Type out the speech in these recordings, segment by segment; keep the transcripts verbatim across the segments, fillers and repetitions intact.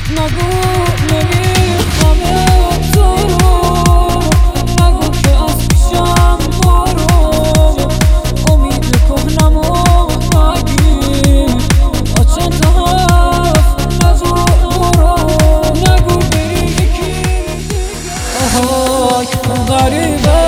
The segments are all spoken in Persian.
نگو نمیخوام تو رو، نگو که از پیشم برو، امید کهنمو نگیر با چند تا حرف نگو برو، نگو بری یکی دیگه. آهای غریبه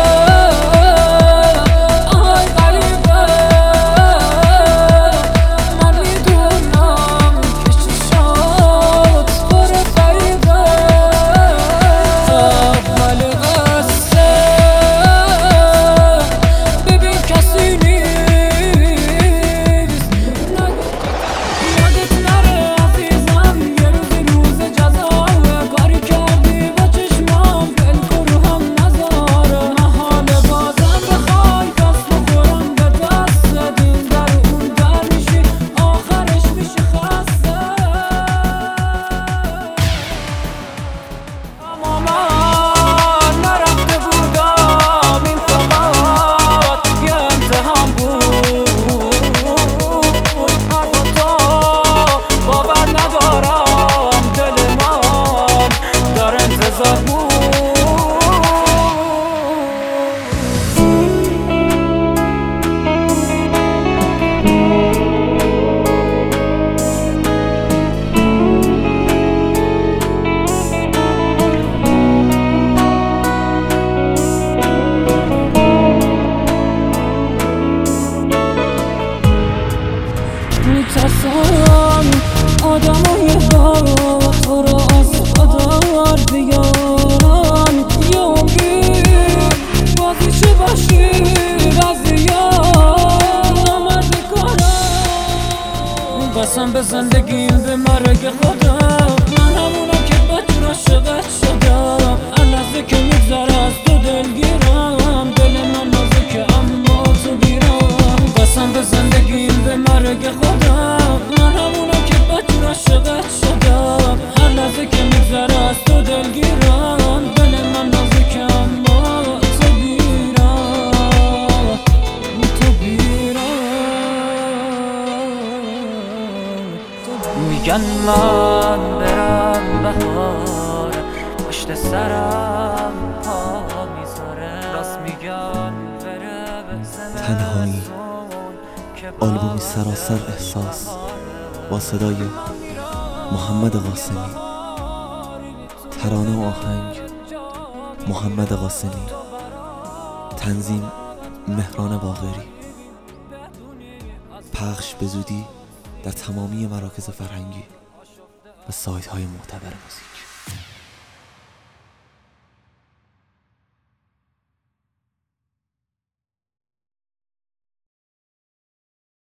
میترسم آدمای با تو رو از قدر بیارن، یه عمری بازی چه باشی رضیان نمرد کنم، قسم به زندگیم به مرگ خودم، من همونم که بدون عاشقت شدم، هر لحظه که میگذره از تو دلگیرم، دل من نازکه اما تو گیرم، قسم به زندگیم به مرگ خودم، من همونم که بدون عاشقت شدم، هر لحظه که میگذره از تو دلگیرم، دل من نازکه اما تو گیرم، تو گیرم. میگن من برم بهار پشت سرم پا میذاره، راست میگن بره به زمستون. تنهایی آلبومی سراسر احساس با صدای محمد قاسمی، ترانه و آهنگ محمد قاسمی، تنظیم مهران باقری، پخش به زودی در تمامی مراکز فرهنگی و سایت های معتبر موزیک.